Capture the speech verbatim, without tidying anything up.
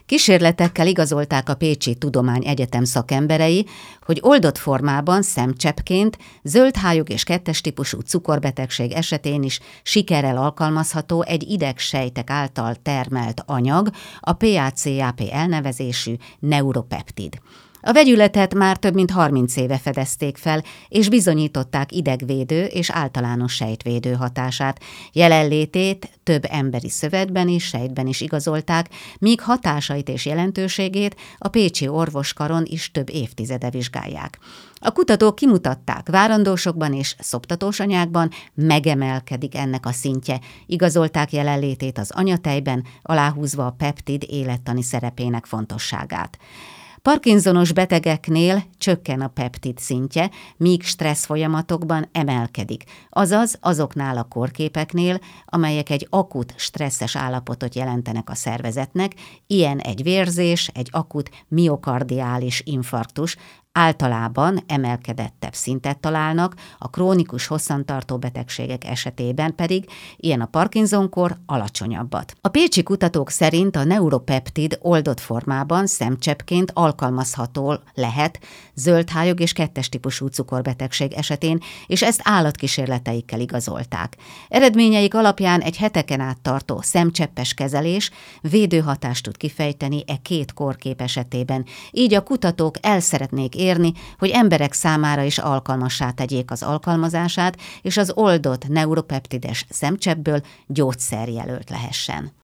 Kísérletekkel igazolták a Pécsi Tudományegyetem szakemberei, hogy oldott formában, szemcseppként, zöldhályog és kettes típusú cukorbetegség esetén is sikerrel alkalmazható egy idegsejtek által termelt anyag, a pé á cé á pé elnevezésű neuropeptid. A vegyületet már több mint harminc éve fedezték fel, és bizonyították idegvédő és általános sejtvédő hatását. Jelenlétét több emberi szövetben és sejtben is igazolták, míg hatásait és jelentőségét a pécsi orvoskaron is több évtizede vizsgálják. A kutatók kimutatták, várandósokban és szoptatós anyákban megemelkedik ennek a szintje, igazolták jelenlétét az anyatejben, aláhúzva a peptid élettani szerepének fontosságát. Parkinsonos betegeknél csökken a peptid szintje, míg stressz folyamatokban emelkedik, azaz azoknál a kórképeknél, amelyek egy akut stresszes állapotot jelentenek a szervezetnek, ilyen egy vérzés, egy akut miokardiális infarktus, általában emelkedettebb szintet találnak, a krónikus hosszantartó betegségek esetében pedig, ilyen a Parkinson-kor, alacsonyabbat. A pécsi kutatók szerint a neuropeptid oldott formában szemcseppként alkalmazható lehet zöldhályog és kettes típusú cukorbetegség esetén, és ezt állatkísérleteikkel igazolták. Eredményeik alapján egy heteken át tartó szemcseppes kezelés védőhatást tud kifejteni e két kórkép esetében, így a kutatók el szeretnék érni, hogy emberek számára is alkalmassá tegyék az alkalmazását, és az oldott neuropeptides szemcseppből gyógyszerjelölt lehessen.